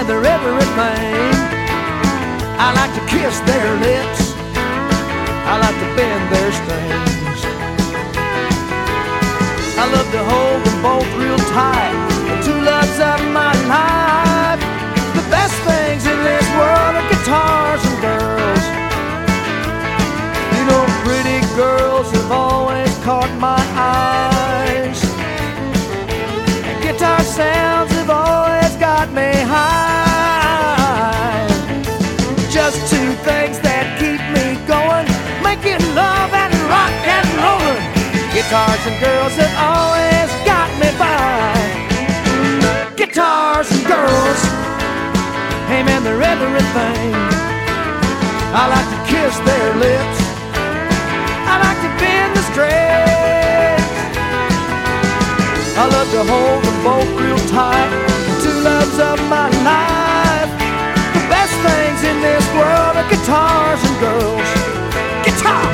man, they're everything. I like to kiss their lips, I like to bend their strings. I love to hold them both real tight, the two loves of my life. The best things in this world are guitars and girls. You know, pretty girls have always caught my eyes, and guitar sounds have always got me high. Just two things that keep me going, making love and rock and rollin'. Guitars and girls have always got me by. Guitars and girls, hey man, they're everything. I like to kiss their lips, I like to bend the strings. I love to hold them both real tight, the two loves of my life. The best things in this world are guitars and girls. Guitar!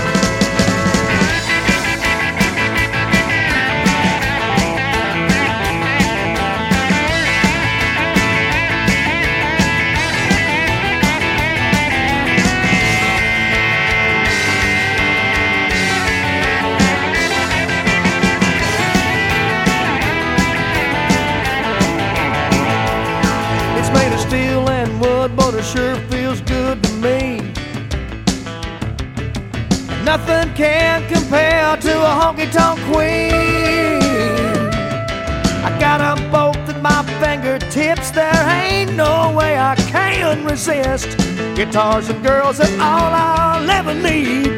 Made of steel and wood, but it sure feels good to me. Nothing can compare to a honky-tonk queen. I got them both at my fingertips, there ain't no way I can resist. Guitars and girls are all I'll ever need.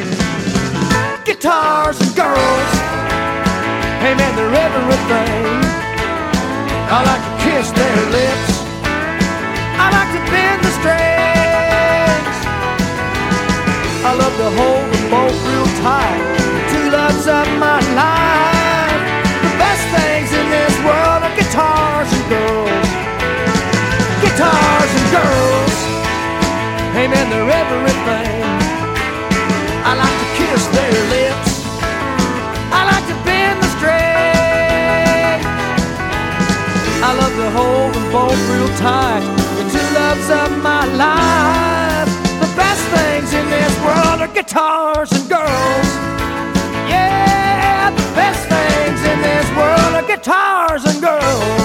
Guitars and girls, hey man, they're everything. I like to kiss their lips, I like to bend the strings. I love to hold them both real tight, the two loves of my life. The best things in this world are guitars and girls. Guitars and girls, hey man, they're everything. I like to kiss their lips, I like to bend the strings. I love to hold them both real tight, the two loves of my life. The best things in this world are guitars and girls. Yeah, the best things in this world are guitars and girls.